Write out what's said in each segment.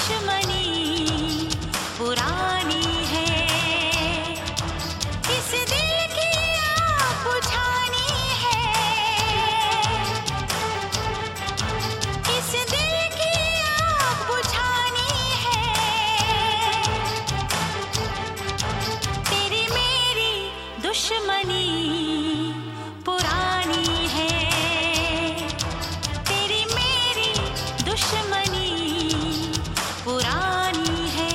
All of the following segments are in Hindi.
दुश्मनी पुरानी है। इस दिल की आग बुझानी है, इस दिल की आग बुझानी है। तेरी मेरी दुश्मनी पुरानी है, तेरी मेरी दुश्मनी पुरानी है।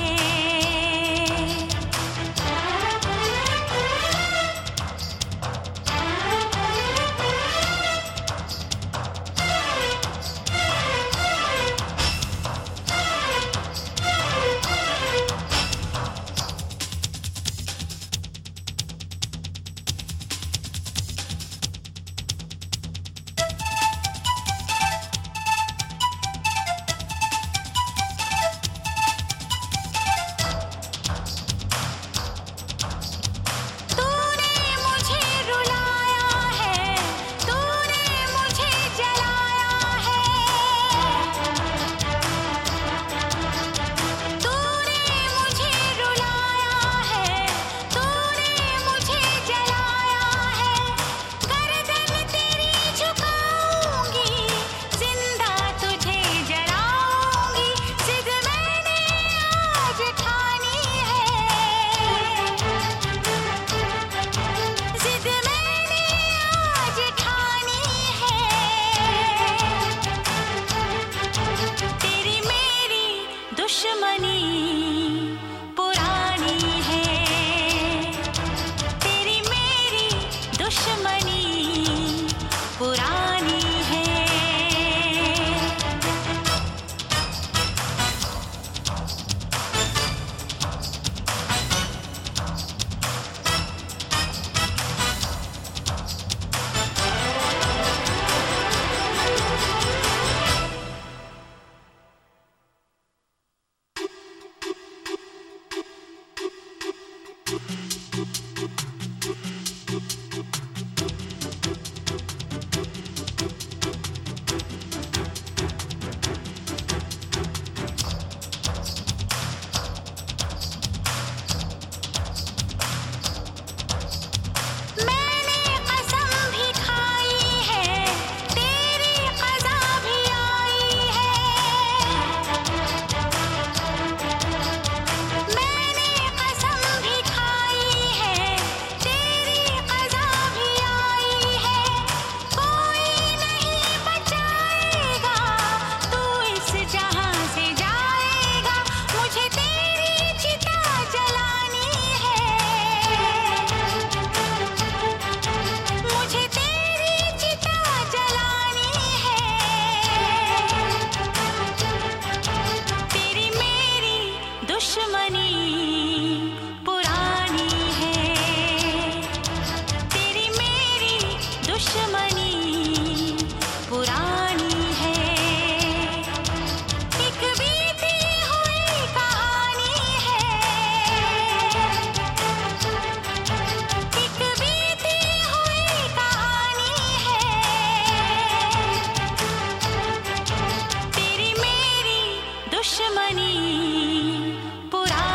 दुश्मनी पुरानी है, तेरी मेरी दुश्मनी पुरानी है। दुश्मनी पुरानी है, तेरी मेरी दुश्मनी पुरानी है। एक बीती हुई कहानी है, एक बीती हुई कहानी है। तेरी मेरी दुश्मनी पुरानी